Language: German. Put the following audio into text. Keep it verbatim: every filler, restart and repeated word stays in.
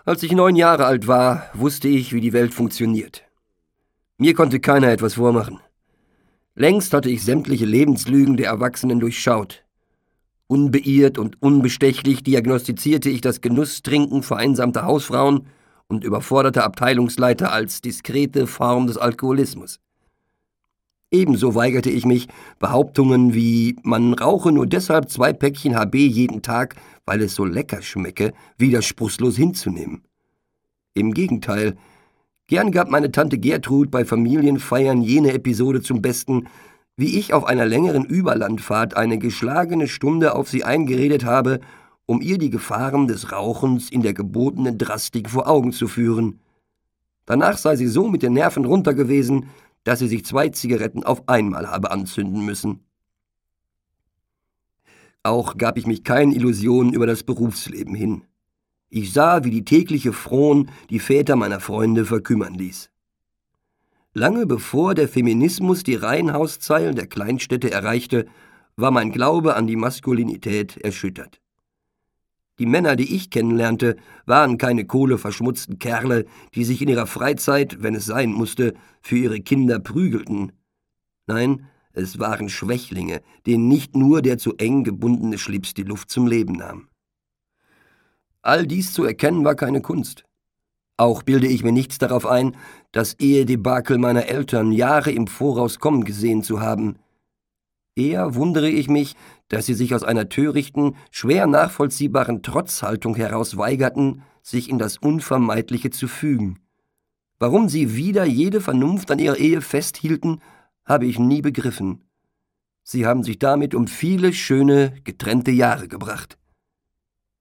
Als ich neun Jahre alt war, wusste ich, wie die Welt funktioniert. Mir konnte keiner etwas vormachen. Längst hatte ich sämtliche Lebenslügen der Erwachsenen durchschaut. Unbeirrt und unbestechlich diagnostizierte ich das Genusstrinken vereinsamter Hausfrauen und überforderter Abteilungsleiter als diskrete Form des Alkoholismus. Ebenso weigerte ich mich, Behauptungen wie man rauche nur deshalb zwei Päckchen H B jeden Tag, weil es so lecker schmecke, widerspruchslos hinzunehmen. Im Gegenteil, gern gab meine Tante Gertrud bei Familienfeiern jene Episode zum Besten, wie ich auf einer längeren Überlandfahrt eine geschlagene Stunde auf sie eingeredet habe, um ihr die Gefahren des Rauchens in der gebotenen Drastik vor Augen zu führen. Danach sei sie so mit den Nerven runter gewesen, dass sie sich zwei Zigaretten auf einmal habe anzünden müssen. Auch gab ich mich keinen Illusionen über das Berufsleben hin. Ich sah, wie die tägliche Fron die Väter meiner Freunde verkümmern ließ. Lange bevor der Feminismus die Reihenhauszeilen der Kleinstädte erreichte, war mein Glaube an die Maskulinität erschüttert. Die Männer, die ich kennenlernte, waren keine kohleverschmutzten Kerle, die sich in ihrer Freizeit, wenn es sein musste, für ihre Kinder prügelten. Nein, es waren Schwächlinge, denen nicht nur der zu eng gebundene Schlips die Luft zum Leben nahm. All dies zu erkennen war keine Kunst. Auch bilde ich mir nichts darauf ein, das Ehedebakel meiner Eltern Jahre im Voraus kommen gesehen zu haben. Eher wundere ich mich, dass sie sich aus einer törichten, schwer nachvollziehbaren Trotzhaltung heraus weigerten, sich in das Unvermeidliche zu fügen. Warum sie wider jede Vernunft an ihrer Ehe festhielten, habe ich nie begriffen. Sie haben sich damit um viele schöne, getrennte Jahre gebracht.